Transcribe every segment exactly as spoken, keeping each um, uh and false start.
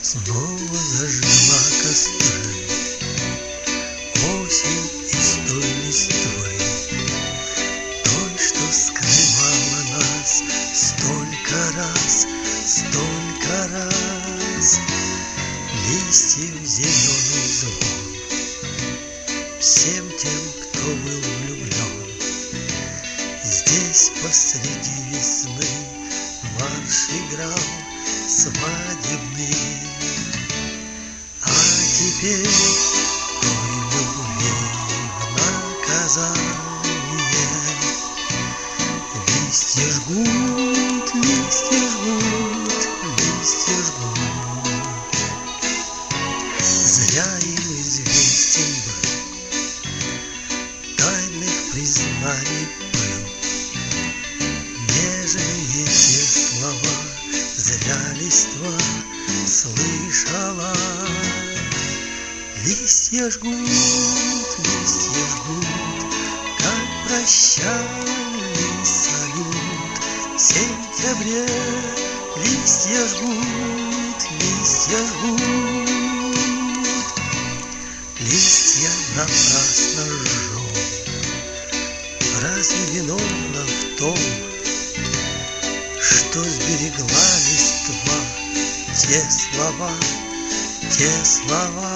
Снова зажгла костры осень из той листвы, той, что скрывала нас столько раз, столько раз. Листьев зеленый звон всем тем, кто был влюблен. Здесь посреди весны марш играл свадебный. А теперь той любви в наказание листья жгут, листья жгут, листья жгут. Зря им известен был тайных признаний пыл, нежели те слова зря листва слышала. Листья жгут, листья жгут, как прощальный салют. В сентябре листья жгут, листья жгут. Листья напрасно жжем. Разве виновна в том, что сберегла листва те слова, те слова?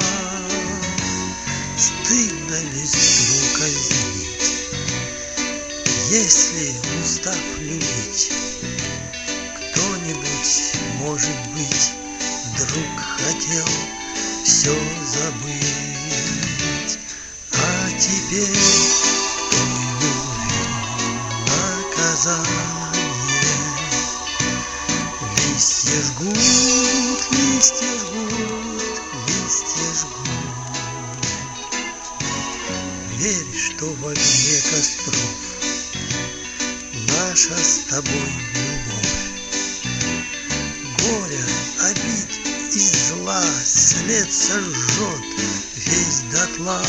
Стыдно листву казнить, если, устав любить, кто-нибудь, может быть, вдруг хотел все забыть. А теперь той любви наказание. Листья жгут, листья жгут, листья жгут. Верь, что в огне костров наша с тобой любовь, горя, обид и зла след сожжет весь дотла.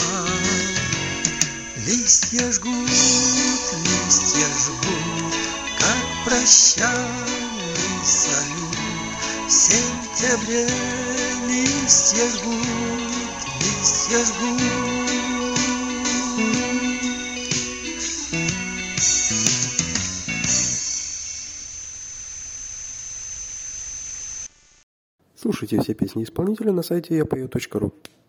Листья жгут, листья жгут, как прощальный салют. В сентябре листья жгут, листья жгут. Слушайте все песни исполнителя на сайте я пою точка ру.